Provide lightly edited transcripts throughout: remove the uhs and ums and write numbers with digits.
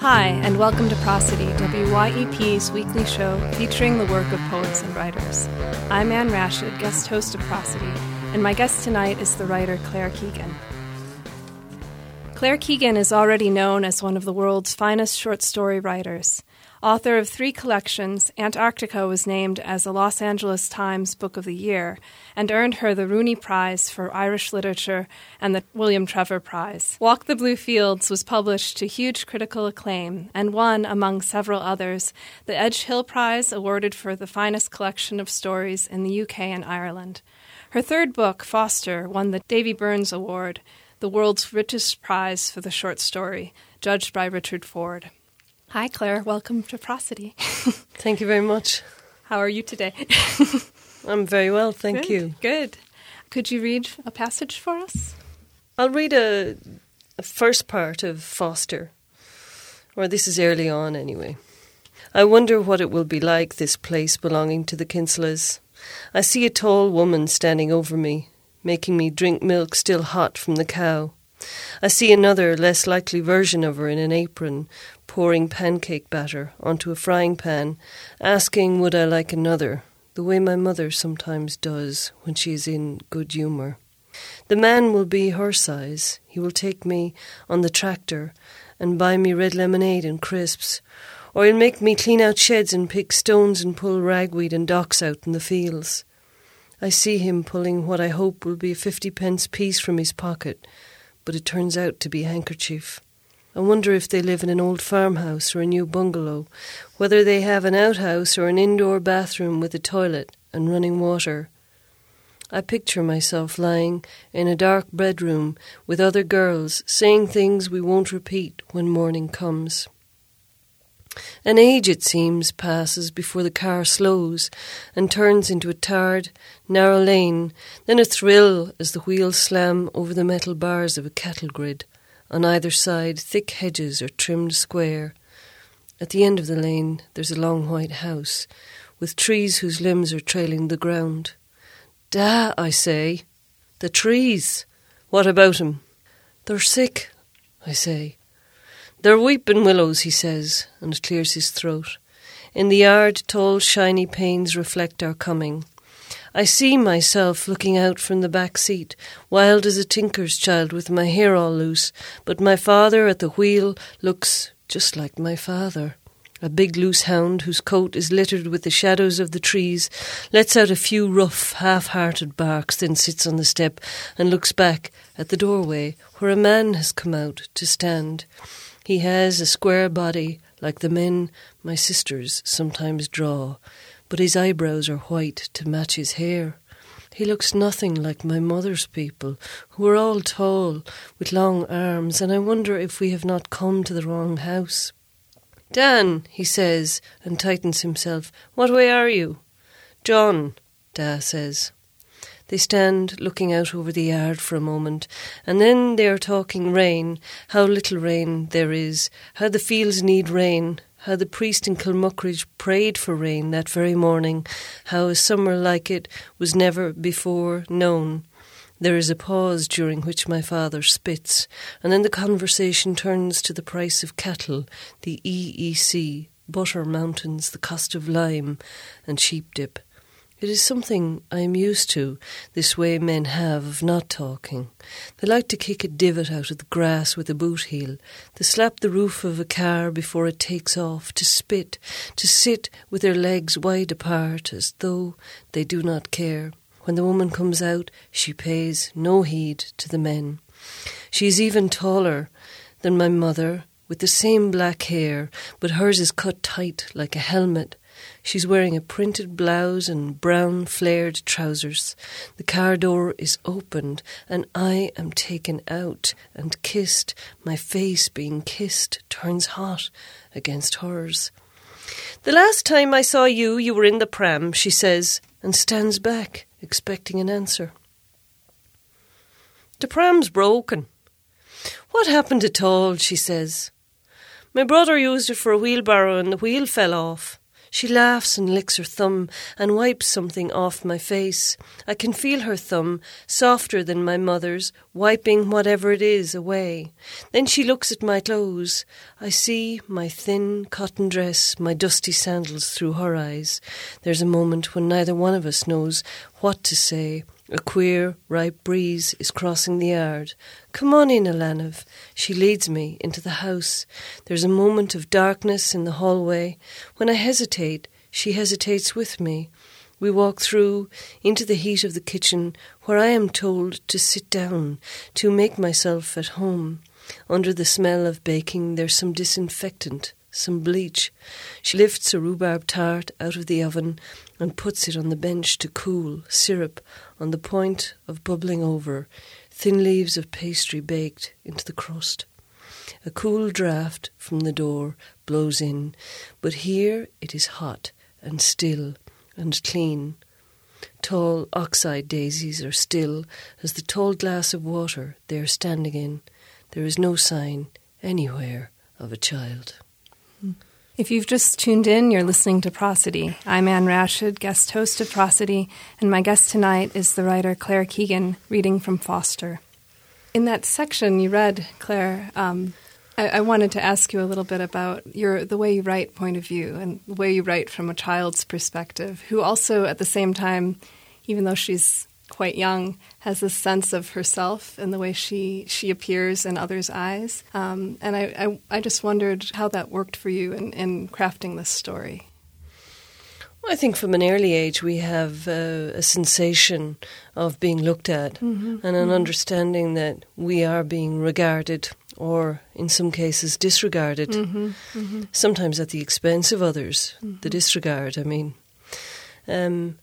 Hi, and welcome to Prosody, WYEP's weekly show featuring the work of poets and writers. I'm Ann Rashid, guest host of Prosody, and my guest tonight is the writer Claire Keegan. Claire Keegan is already known as one of the world's finest short story writers. Author of 3 collections, Antarctica was named as a Los Angeles Times Book of the Year and earned her the Rooney Prize for Irish Literature and the William Trevor Prize. Walk the Blue Fields was published to huge critical acclaim and won, among several others, the Edge Hill Prize awarded for the finest collection of stories in the UK and Ireland. Her third book, Foster, won the Davy Burns Award, the world's richest prize for the short story, judged by Richard Ford. Hi, Claire. Welcome to Prosody. Thank you very much. How are you today? I'm very well, thank you. Good. Could you read a passage for us? I'll read a first part of Foster, or this is early on anyway. I wonder what it will be like, this place belonging to the Kinselas. I see a tall woman standing over me, making me drink milk still hot from the cow. I see another, less likely version of her in an apron, pouring pancake batter onto a frying pan, asking would I like another, the way my mother sometimes does when she is in good humour. The man will be her size. He will take me on the tractor and buy me red lemonade and crisps, or he'll make me clean out sheds and pick stones and pull ragweed and docks out in the fields. I see him pulling what I hope will be a 50-pence piece from his pocket, but it turns out to be a handkerchief. I wonder if they live in an old farmhouse or a new bungalow, whether they have an outhouse or an indoor bathroom with a toilet and running water. I picture myself lying in a dark bedroom with other girls, saying things we won't repeat when morning comes. An age, it seems, passes before the car slows and turns into a tarred, narrow lane, then a thrill as the wheels slam over the metal bars of a cattle grid. On either side, thick hedges are trimmed square. At the end of the lane, there's a long white house, with trees whose limbs are trailing the ground. Da, I say. The trees. What about 'em? They're sick, I say. They're weeping willows, he says, and clears his throat. In the yard, tall, shiny panes reflect our coming. I see myself looking out from the back seat, wild as a tinker's child with my hair all loose, but my father at the wheel looks just like my father. A big loose hound whose coat is littered with the shadows of the trees lets out a few rough, half-hearted barks, then sits on the step and looks back at the doorway where a man has come out to stand. He has a square body like the men my sisters sometimes draw, but his eyebrows are white to match his hair. He looks nothing like my mother's people, who are all tall, with long arms, and I wonder if we have not come to the wrong house. Dan, he says, and tightens himself. What way are you? John, Da says. They stand looking out over the yard for a moment, and then they are talking rain, how little rain there is, how the fields need rain, how the priest in Kilmuckridge prayed for rain that very morning, how a summer like it was never before known. There is a pause during which my father spits, and then the conversation turns to the price of cattle, the EEC, butter mountains, the cost of lime, and sheep dip. It is something I am used to, this way men have of not talking. They like to kick a divot out of the grass with a boot heel, to slap the roof of a car before it takes off, to spit, to sit with their legs wide apart as though they do not care. When the woman comes out, she pays no heed to the men. She is even taller than my mother, with the same black hair, but hers is cut tight like a helmet. She's wearing a printed blouse and brown flared trousers. The car door is opened and I am taken out and kissed. My face being kissed turns hot against hers. The last time I saw you, you were in the pram, she says, and stands back, expecting an answer. The pram's broken. What happened at all, she says. My brother used it for a wheelbarrow and the wheel fell off. She laughs and licks her thumb and wipes something off my face. I can feel her thumb, softer than my mother's, wiping whatever it is away. Then she looks at my clothes. I see my thin cotton dress, my dusty sandals through her eyes. There's a moment when neither one of us knows what to say. A queer, ripe breeze is crossing the yard. Come on in, Alanov. She leads me into the house. There's a moment of darkness in the hallway. When I hesitate, she hesitates with me. We walk through into the heat of the kitchen, where I am told to sit down, to make myself at home. Under the smell of baking, there's some disinfectant, some bleach. She lifts a rhubarb tart out of the oven and puts it on the bench to cool, syrup on the point of bubbling over, thin leaves of pastry baked into the crust. A cool draught from the door blows in, but here it is hot and still and clean. Tall oxide daisies are still as the tall glass of water they are standing in. There is no sign anywhere of a child. If you've just tuned in, you're listening to Prosody. I'm Ann Rashid, guest host of Prosody, and my guest tonight is the writer Claire Keegan, reading from Foster. In that section you read, Claire, I wanted to ask you a little bit about the way you write point of view and the way you write from a child's perspective, who also at the same time, even though she's quite young, has this sense of herself and the way she appears in others' eyes. And I just wondered how that worked for you in crafting this story. Well, I think from an early age we have a sensation of being looked at and an understanding that we are being regarded or, in some cases, disregarded, sometimes at the expense of others, the disregard, I mean. And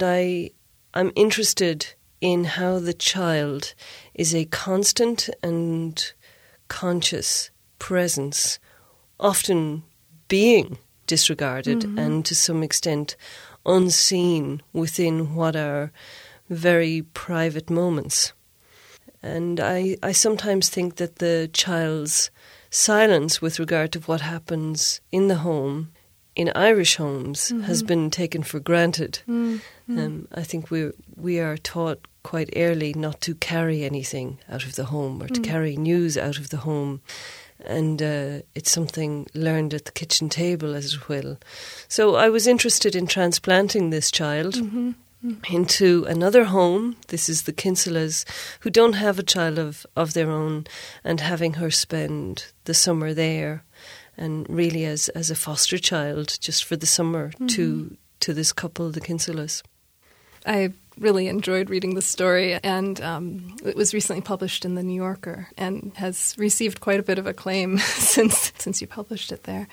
I'm interested in how the child is a constant and conscious presence, often being disregarded and to some extent unseen within what are very private moments. And I sometimes think that the child's silence with regard to what happens in the home, in Irish homes, has been taken for granted. I think we are taught quite early not to carry anything out of the home or to carry news out of the home. And it's something learned at the kitchen table, as it will. So I was interested in transplanting this child into another home. This is the Kinselas, who don't have a child of their own, and having her spend the summer there, and really as a foster child just for the summer to this couple, the Kinselas. I really enjoyed reading the story, and it was recently published in The New Yorker and has received quite a bit of acclaim since you published it there.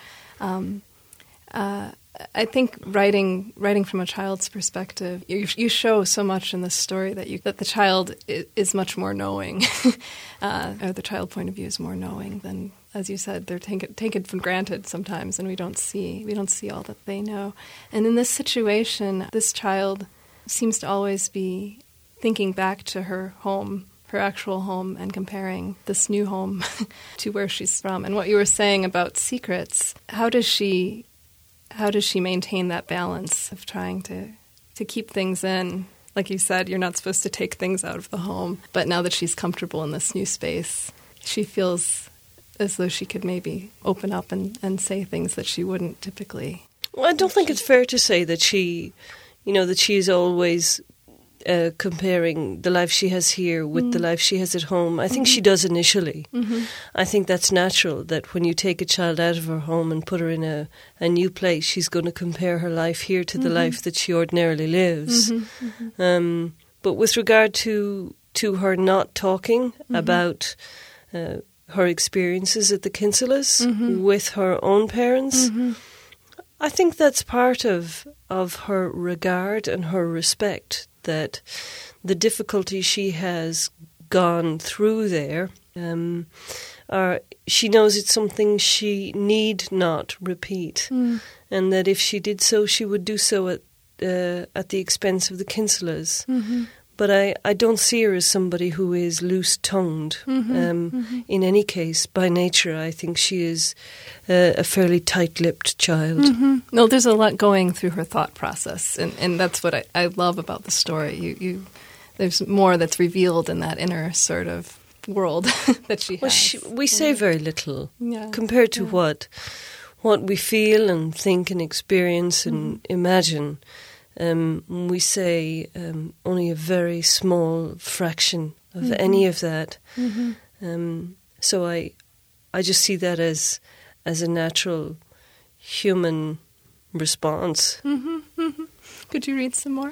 I think writing from a child's perspective, you show so much in this story that the child is much more knowing, or the child point of view is more knowing than, as you said, they're taken for granted sometimes, and we don't see all that they know. And in this situation, this child seems to always be thinking back to her home, her actual home, and comparing this new home to where she's from. And what you were saying about secrets, how does she maintain that balance of trying to keep things in? Like you said, you're not supposed to take things out of the home, but now that she's comfortable in this new space, she feels as though she could maybe open up and say things that she wouldn't typically. Well, I don't think it's fair to say that she is always comparing the life she has here with the life she has at home. I think she does initially. I think that's natural, that when you take a child out of her home and put her in a new place, she's going to compare her life here to the life that she ordinarily lives. But with regard to her not talking about her experiences at the Kinselas with her own parents, I think that's part of her regard and her respect, that the difficulty she has gone through there, she knows it's something she need not repeat, and that if she did so, she would do so at the expense of the Kinselas. But I don't see her as somebody who is loose-tongued. In any case, by nature, I think she is a fairly tight-lipped child. No, there's a lot going through her thought process, and that's what I love about the story. There's more that's revealed in that inner sort of world that she has. Well, we say very little compared to what we feel and think and experience and imagine. We say only a very small fraction of any of that. So I just see that as a natural human response. Could you read some more?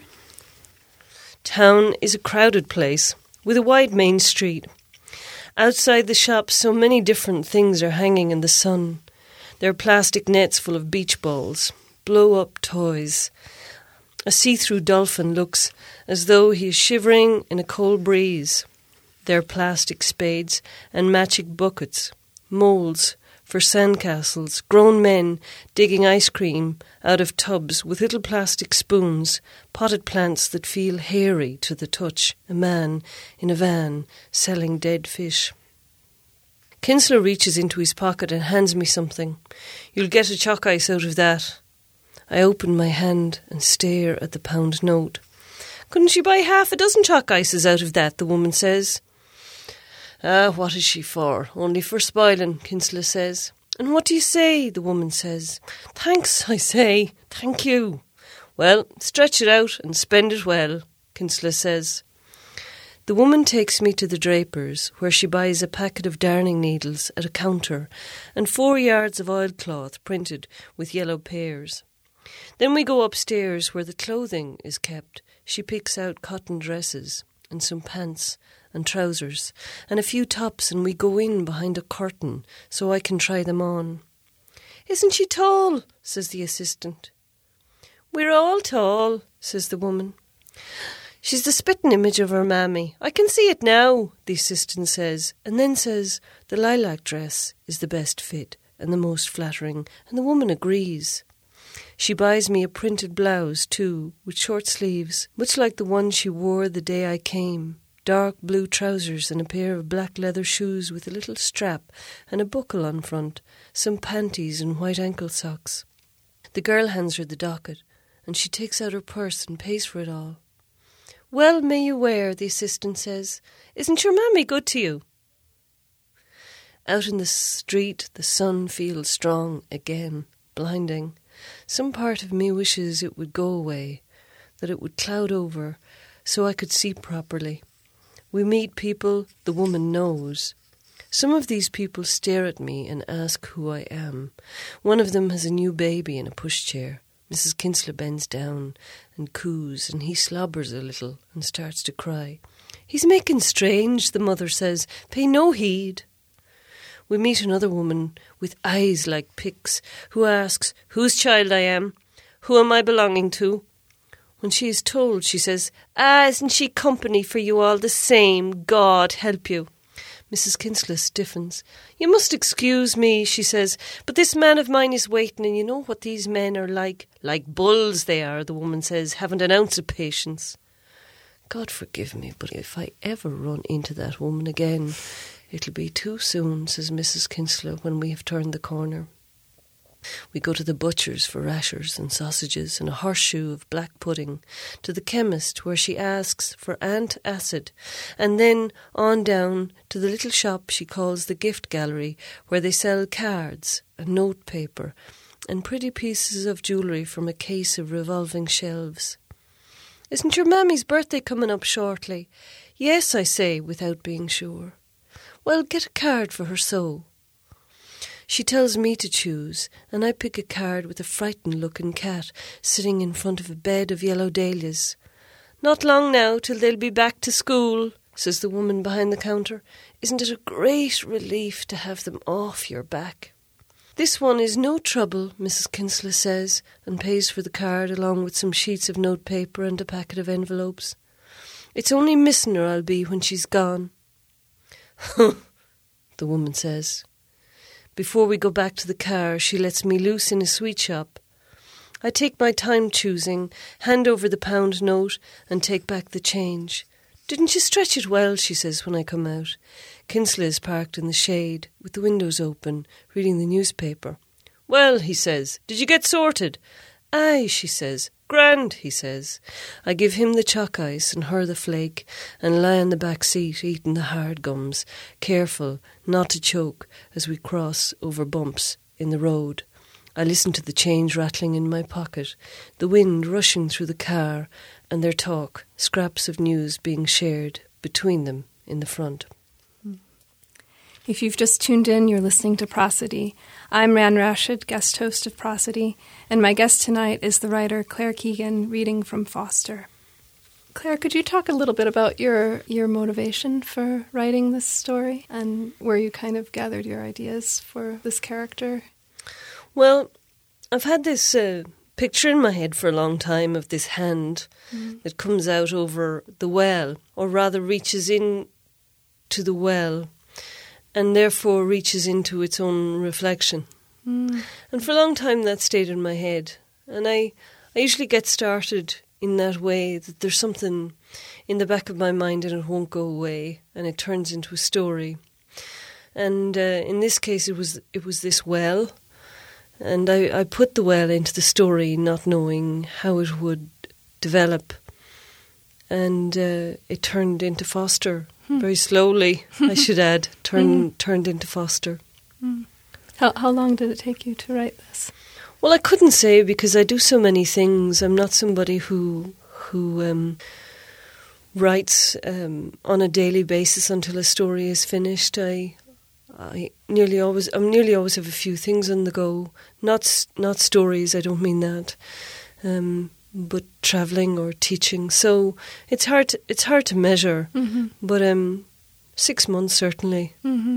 Town is a crowded place with a wide main street. Outside the shops, so many different things are hanging in the sun. There are plastic nets full of beach balls, blow-up toys. A see-through dolphin looks as though he is shivering in a cold breeze. There are plastic spades and magic buckets, moulds for sandcastles, grown men digging ice cream out of tubs with little plastic spoons, potted plants that feel hairy to the touch, a man in a van selling dead fish. Kinsler reaches into his pocket and hands me something. You'll get a chalk ice out of that. I open my hand and stare at the pound note. Couldn't you buy half a dozen chalk ices out of that, the woman says. What is she for? Only for spoiling, Kinsler says. And what do you say? The woman says. Thanks, I say. Thank you. Well, stretch it out and spend it well, Kinsler says. The woman takes me to the draper's, where she buys a packet of darning needles at a counter and 4 yards of oilcloth printed with yellow pears. Then we go upstairs where the clothing is kept. She picks out cotton dresses and some pants and trousers and a few tops, and we go in behind a curtain so I can try them on. Isn't she tall? Says the assistant. We're all tall, says the woman. She's the spitting image of her mammy. I can see it now, the assistant says, and then says the lilac dress is the best fit and the most flattering, and the woman agrees. She buys me a printed blouse, too, with short sleeves, much like the one she wore the day I came. Dark blue trousers and a pair of black leather shoes with a little strap and a buckle on front, some panties and white ankle socks. The girl hands her the docket, and she takes out her purse and pays for it all. Well may you wear, the assistant says. Isn't your mammy good to you? Out in the street, the sun feels strong again, blinding. Some part of me wishes it would go away, that it would cloud over, so I could see properly. We meet people the woman knows. Some of these people stare at me and ask who I am. One of them has a new baby in a pushchair. Mrs. Kinsler bends down and coos, and he slobbers a little and starts to cry. He's making strange, the mother says. Pay no heed. We meet another woman with eyes like picks, who asks whose child I am, who am I belonging to. When she is told, she says, isn't she company for you all the same? God help you. Mrs. Kinsler stiffens. You must excuse me, she says, but this man of mine is waiting, and you know what these men are like. Like bulls they are, the woman says, haven't an ounce of patience. God forgive me, but if I ever run into that woman again, it'll be too soon, says Mrs. Kinsler, when we have turned the corner. We go to the butcher's for rashers and sausages and a horseshoe of black pudding, to the chemist where she asks for antacid, and then on down to the little shop she calls the gift gallery, where they sell cards and notepaper and pretty pieces of jewellery from a case of revolving shelves. Isn't your mammy's birthday coming up shortly? Yes, I say, without being sure. Well, get a card for her so. She tells me to choose, and I pick a card with a frightened-looking cat sitting in front of a bed of yellow dahlias. Not long now till they'll be back to school, says the woman behind the counter. Isn't it a great relief to have them off your back? This one is no trouble, Mrs. Kinsler says, and pays for the card along with some sheets of notepaper and a packet of envelopes. It's only missing her I'll be when she's gone. The woman says. Before we go back to the car, she lets me loose in a sweet shop. I take my time choosing, hand over the pound note and take back the change. "Didn't you stretch it well?" she says when I come out. Kinsella is parked in the shade, with the windows open, reading the newspaper. "Well," he says, "did you get sorted?" "Aye," she says. "Grand," he says. I give him the chalk ice and her the flake, and lie on the back seat eating the hard gums, careful not to choke as we cross over bumps in the road. I listen to the change rattling in my pocket, the wind rushing through the car, and their talk, scraps of news being shared between them in the front. If you've just tuned in, you're listening to Prosody. I'm Ran Rashid, guest host of Prosody, and my guest tonight is the writer Claire Keegan, reading from Foster. Claire, could you talk a little bit about your motivation for writing this story and where you kind of gathered your ideas for this character? Well, I've had this picture in my head for a long time of this hand that comes out over the well, or rather reaches in to the well, and therefore reaches into its own reflection. And for a long time that stayed in my head. And I usually get started in that way, that there's something in the back of my mind and it won't go away, and it turns into a story. And in this case it was this well, and I put the well into the story not knowing how it would develop. And it turned into Foster. Very slowly, I should add, turned into Foster. How long did it take you to write this? Well, I couldn't say, because I do so many things. I'm not somebody who writes on a daily basis until a story is finished. I nearly always have a few things on the go. Not stories, I don't mean that. But travelling or teaching, so it's hard to measure. But 6 months certainly.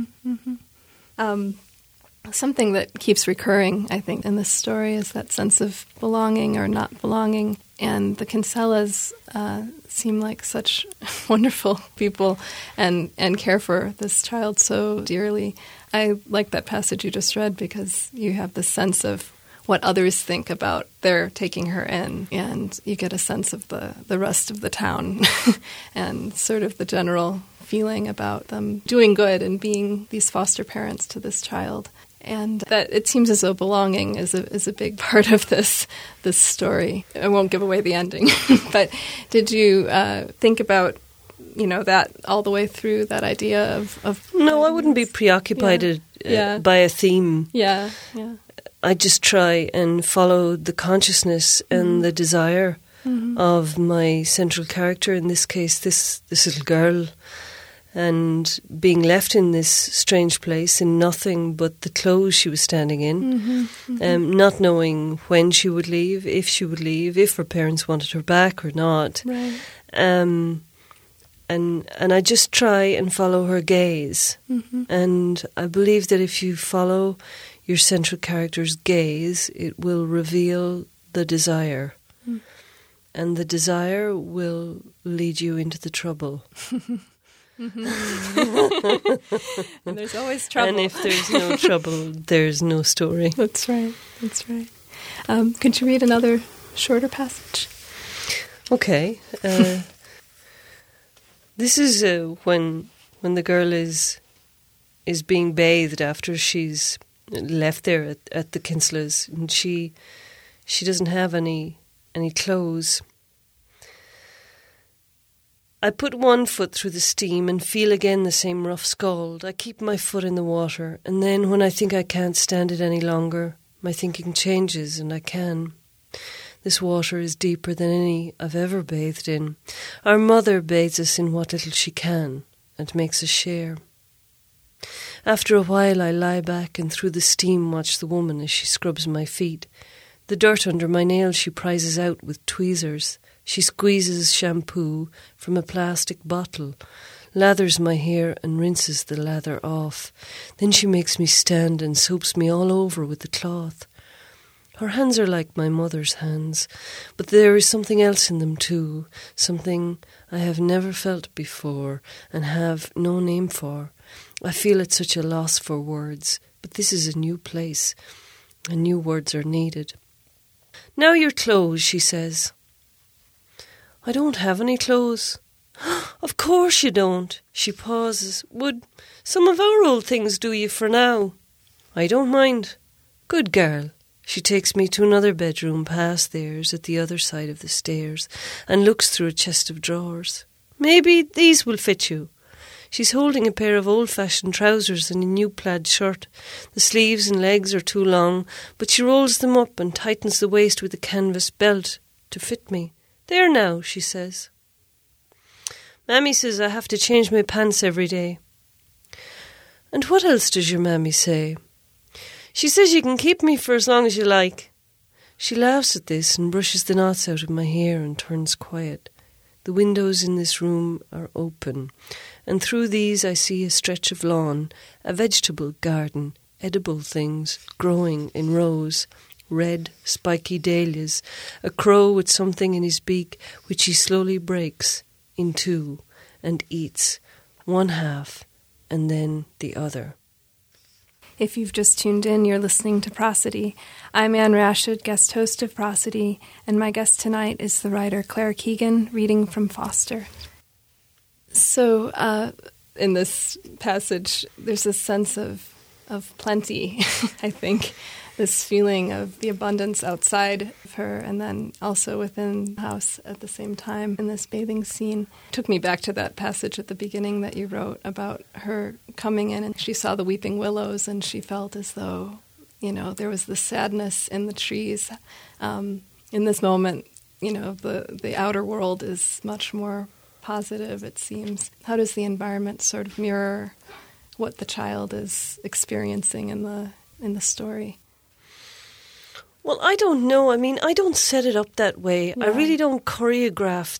Something that keeps recurring, I think, in this story is that sense of belonging or not belonging. And the Kinsellas seem like such wonderful people and care for this child so dearly. I like that passage you just read, because you have this sense of what others think about their taking her in, and you get a sense of the rest of the town and sort of the general feeling about them doing good and being these foster parents to this child. And that it seems as though belonging is a big part of this story. I won't give away the ending, but did you think about that all the way through, that idea of No, I wouldn't be preoccupied by a theme. Yeah. I just try and follow the consciousness and the desire of my central character, in this case, this little girl, and being left in this strange place in nothing but the clothes she was standing in, not knowing when she would leave, if her parents wanted her back or not. Right. And I just try and follow her gaze. And I believe that if you follow your central character's gaze, it will reveal the desire. And the desire will lead you into the trouble. And there's always trouble. And if there's no trouble, there's no story. That's right. Could you read another shorter passage? Okay. This is when the girl is being bathed after she's left there at the Kinsellas, and she doesn't have any clothes. I put one foot through the steam and feel again the same rough scald. I keep my foot in the water, and then when I think I can't stand it any longer, my thinking changes and I can. This water is deeper than any I've ever bathed in. Our mother bathes us in what little she can and makes us share. After a while I lie back and through the steam watch the woman as she scrubs my feet. The dirt under my nails she prizes out with tweezers. She squeezes shampoo from a plastic bottle, lathers my hair and rinses the lather off. Then she makes me stand and soaps me all over with the cloth. Her hands are like my mother's hands, but there is something else in them too, something I have never felt before and have no name for. I feel at such a loss for words, but this is a new place, and new words are needed. Now your clothes, she says. I don't have any clothes. Of course you don't. She pauses. Would some of our old things do you for now? I don't mind. Good girl. She takes me to another bedroom past theirs at the other side of the stairs and looks through a chest of drawers. Maybe these will fit you. She's holding a pair of old-fashioned trousers and a new plaid shirt. The sleeves and legs are too long, but she rolls them up and tightens the waist with a canvas belt to fit me. There now, she says. Mammy says I have to change my pants every day. And what else does your mammy say? She says you can keep me for as long as you like. She laughs at this and brushes the knots out of my hair and turns quiet. The windows in this room are open, and through these I see a stretch of lawn, a vegetable garden, edible things growing in rows, red, spiky dahlias, a crow with something in his beak which he slowly breaks in two and eats, one half and then the other. If you've just tuned in, you're listening to Prosody. I'm Ann Rashid, guest host of Prosody, and my guest tonight is the writer Claire Keegan, reading from Foster. So, in this passage, there's a sense of plenty, I think. This feeling of the abundance outside of her and then also within the house at the same time in this bathing scene. It took me back to that passage at the beginning that you wrote about her coming in and she saw the weeping willows and she felt as though, there was the sadness in the trees. In this moment, the outer world is much more positive, it seems. How does the environment sort of mirror what the child is experiencing in the story? Well, I don't know. I mean, I don't set it up that way. Yeah. I really don't choreograph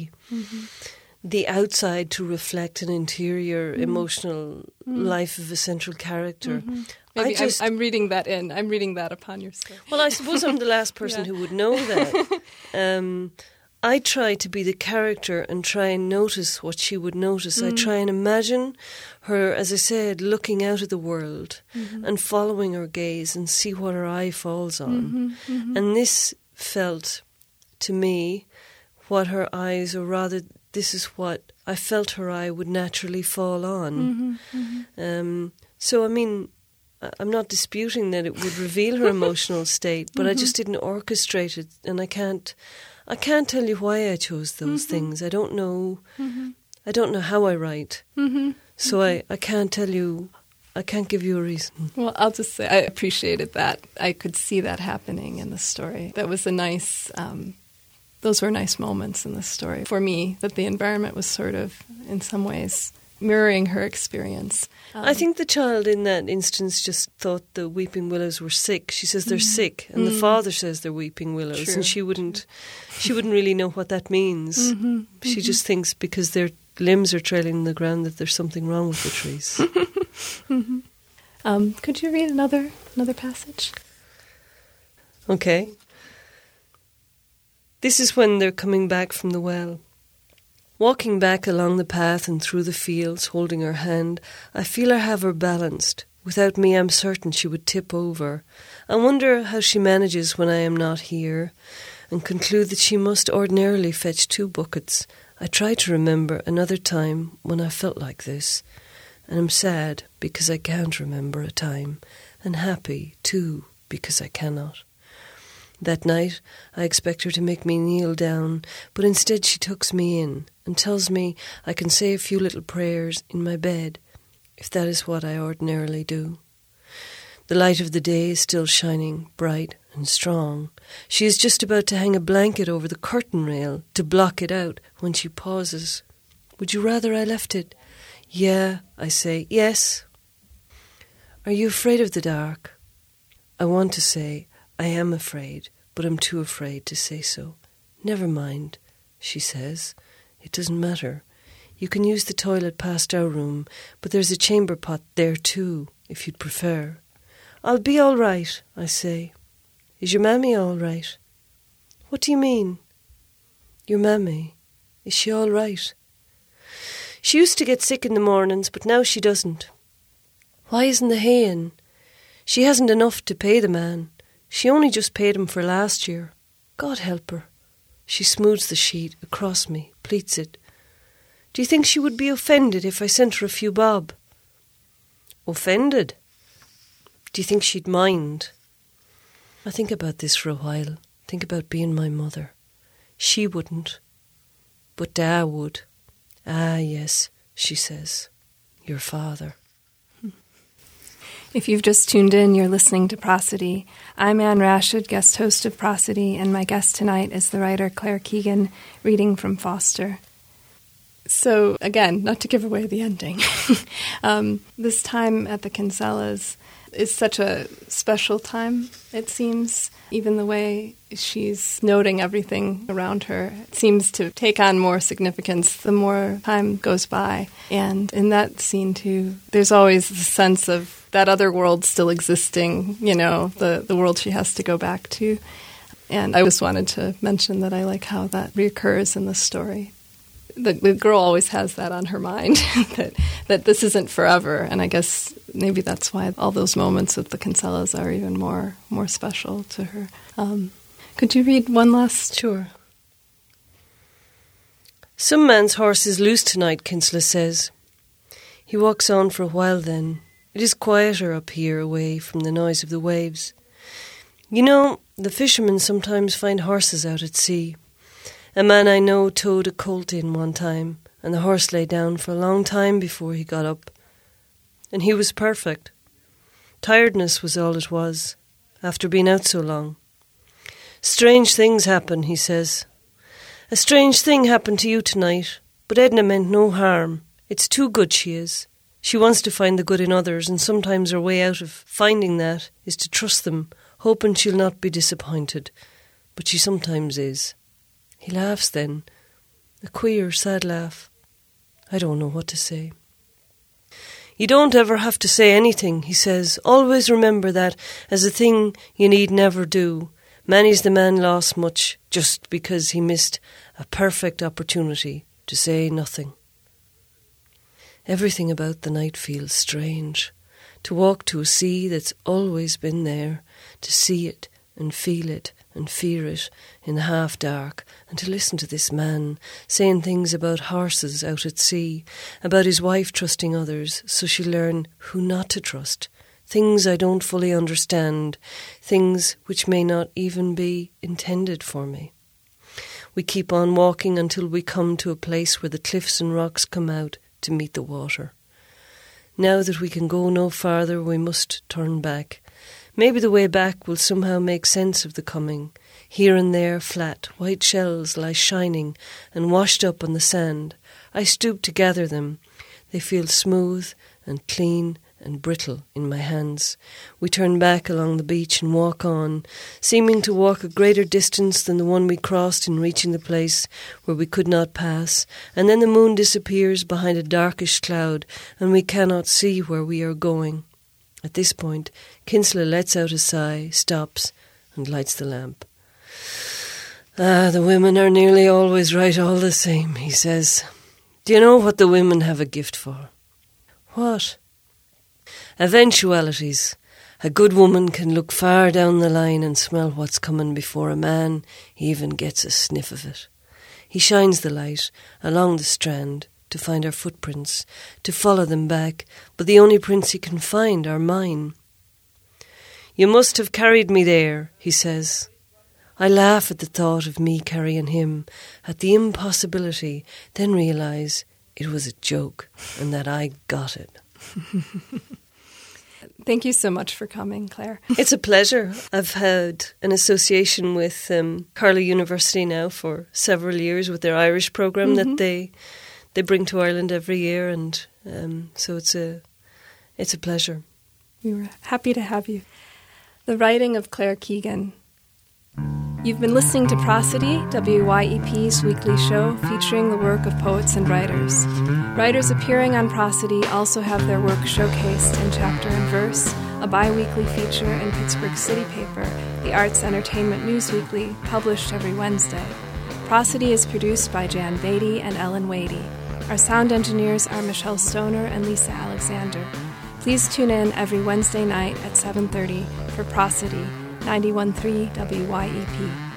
the outside to reflect an interior emotional life of a central character. Maybe I'm reading that in. I'm reading that upon your story. Well, I suppose I'm the last person who would know that. I try to be the character and try and notice what she would notice. I try and imagine her, as I said, looking out at the world and following her gaze and see what her eye falls on. And this felt, to me, what her eyes, or rather, this is what I felt her eye would naturally fall on. So, I mean, I'm not disputing that it would reveal her emotional state, but I just didn't orchestrate it, and I can't tell you why I chose those things. I don't know. I don't know how I write. So I can't tell you. I can't give you a reason. Well, I'll just say I appreciated that. I could see that happening in the story. That was a nice. Those were nice moments in the story for me. That the environment was sort of, in some ways, mirroring her experience. I think the child in that instance just thought the weeping willows were sick. She says they're sick, and the father says they're weeping willows, True. and she wouldn't really know what that means. She just thinks because their limbs are trailing in the ground that there's something wrong with the trees. Could you read another passage? Okay. This is when they're coming back from the well. Walking back along the path and through the fields, holding her hand, I feel I have her balanced. Without me, I'm certain she would tip over. I wonder how she manages when I am not here, and conclude that she must ordinarily fetch 2 buckets. I try to remember another time when I felt like this, and am sad because I can't remember a time, and happy, too, because I cannot. That night, I expect her to make me kneel down, but instead she tucks me in and tells me I can say a few little prayers in my bed, if that is what I ordinarily do. The light of the day is still shining bright and strong. She is just about to hang a blanket over the curtain rail to block it out when she pauses. Would you rather I left it? Yeah, I say. Yes. Are you afraid of the dark? I want to say, I am afraid, but I'm too afraid to say so. Never mind, she says. It doesn't matter. You can use the toilet past our room, but there's a chamber pot there too, if you'd prefer. I'll be all right, I say. Is your mammy all right? What do you mean? Your mammy. Is she all right? She used to get sick in the mornings, but now she doesn't. Why isn't the hay in? She hasn't enough to pay the man. She only just paid him for last year. God help her. She smooths the sheet across me, pleats it. Do you think she would be offended if I sent her a few bob? Offended? Do you think she'd mind? I think about this for a while. Think about being my mother. She wouldn't, but Da would. Ah, yes, she says. Your father. If you've just tuned in, you're listening to Prosody. I'm Ann Rashid, guest host of Prosody, and my guest tonight is the writer Claire Keegan, reading from Foster. So, again, not to give away the ending, this time at the Kinsellas is such a special time, it seems. Even the way she's noting everything around her seems to take on more significance the more time goes by. And in that scene, too, there's always the sense of that other world still existing, you know, the world she has to go back to. And I just wanted to mention that I like how that reoccurs in the story. The girl always has that on her mind, that this isn't forever. And I guess maybe that's why all those moments with the Kinsellas are even more special to her. Could you read one last? Sure. Some man's horse is loose tonight, Kinsella says. He walks on for a while then. It is quieter up here, away from the noise of the waves. You know, the fishermen sometimes find horses out at sea. A man I know towed a colt in one time, and the horse lay down for a long time before he got up. And he was perfect. Tiredness was all it was, after being out so long. Strange things happen, he says. A strange thing happened to you tonight, but Edna meant no harm. It's too good she is. She wants to find the good in others, and sometimes her way out of finding that is to trust them, hoping she'll not be disappointed. But she sometimes is. He laughs then, a queer, sad laugh. I don't know what to say. You don't ever have to say anything, he says. Always remember that as a thing you need never do. Many's the man lost much just because he missed a perfect opportunity to say nothing. Everything about the night feels strange. To walk to a sea that's always been there, to see it and feel it and fear it in the half-dark, and to listen to this man saying things about horses out at sea, about his wife trusting others so she'll learn who not to trust, things I don't fully understand, things which may not even be intended for me. We keep on walking until we come to a place where the cliffs and rocks come out to meet the water. Now that we can go no farther, we must turn back. Maybe the way back will somehow make sense of the coming. Here and there, flat, white shells lie shining and washed up on the sand. I stoop to gather them. They feel smooth and clean and brittle in my hands. We turn back along the beach and walk on, seeming to walk a greater distance than the one we crossed in reaching the place where we could not pass, and then the moon disappears behind a darkish cloud, and we cannot see where we are going. At this point, Kinsella lets out a sigh, stops, and lights the lamp. Ah, the women are nearly always right all the same, he says. Do you know what the women have a gift for? What? Eventualities. A good woman can look far down the line and smell what's coming before a man even gets a sniff of it. He shines the light along the strand to find our footprints, to follow them back, but the only prints he can find are mine. You must have carried me there, he says. I laugh at the thought of me carrying him, at the impossibility, then realise it was a joke and that I got it. Thank you so much for coming, Claire. It's a pleasure. I've had an association with Carlow University now for several years with their Irish programme that they bring to Ireland every year, and so it's a pleasure. We were happy to have you. The writing of Claire Keegan. You've been listening to Prosody, WYEP's weekly show featuring the work of poets and writers. Writers appearing on Prosody also have their work showcased in Chapter and Verse, a bi-weekly feature in Pittsburgh City Paper, the Arts Entertainment News Weekly, published every Wednesday. Prosody is produced by Jan Beatty and Ellen Wadey. Our sound engineers are Michelle Stoner and Lisa Alexander. Please tune in every Wednesday night at 7:30 for Prosody, 91.3 WYEP.